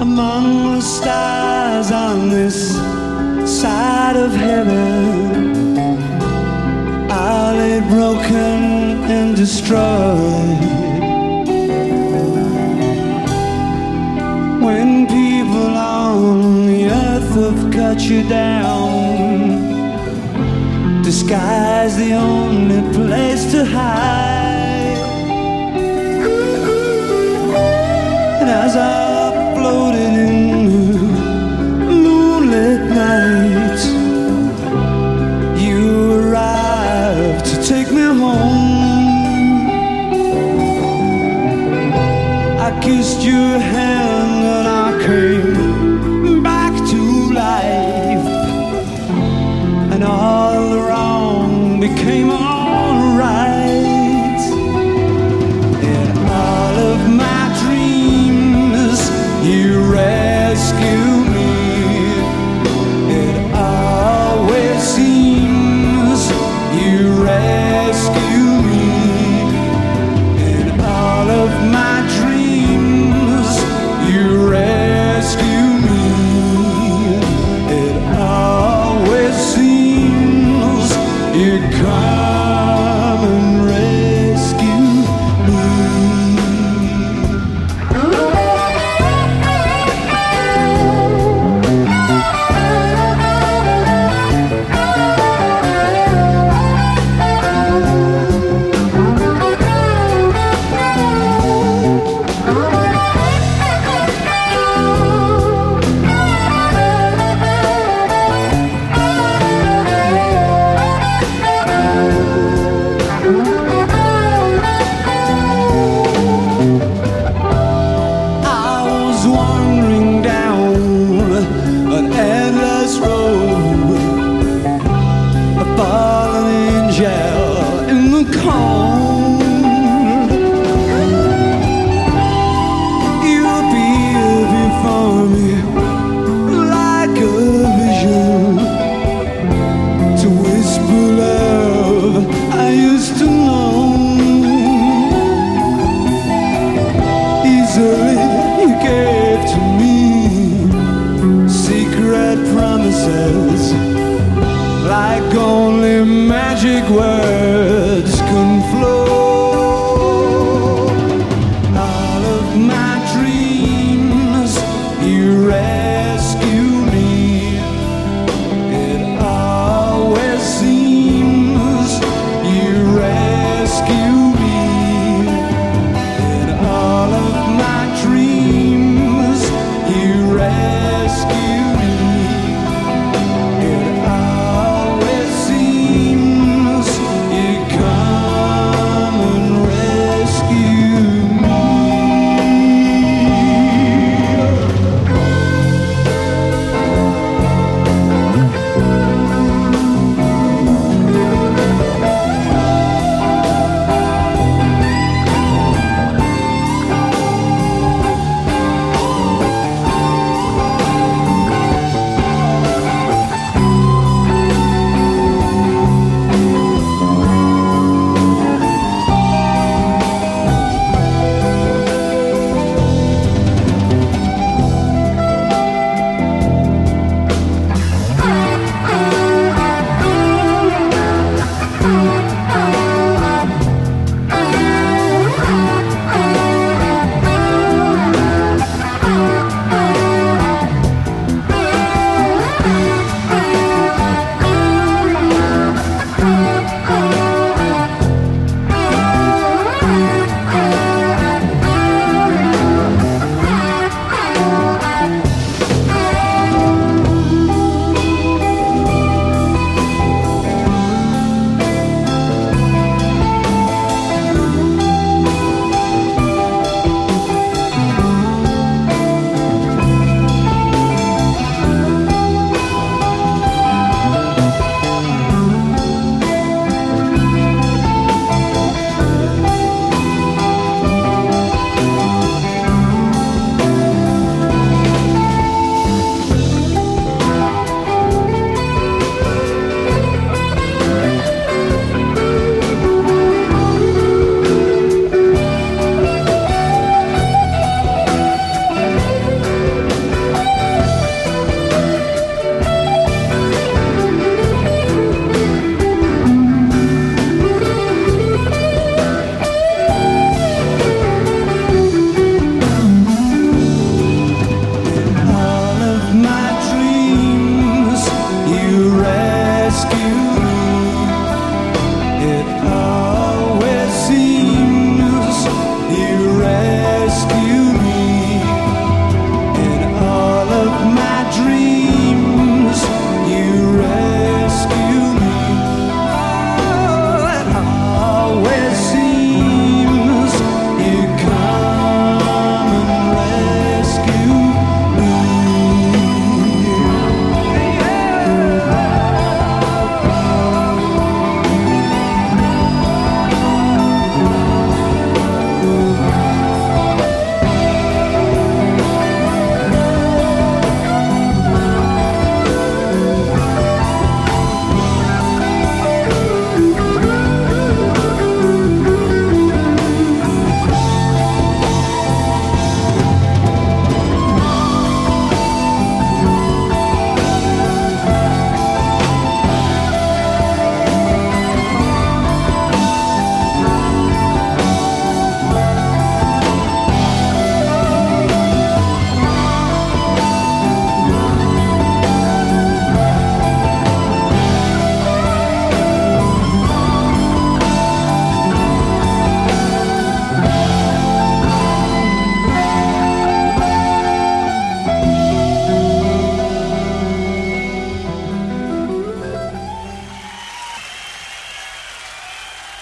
among the stars on this side of heaven. I lay broken and destroyed. When people on the earth have cut you down, the sky's the only place to hide. And as I floated in moonlit nights, you arrived to take me home. I kissed your hand and I came back to life, and all the wrong became alright. In all of my dreams, you rescue me. It always seems you rescue me. In all of my dreams, you rescue me. It always seems you come and rescue me. Like only magic words can flow.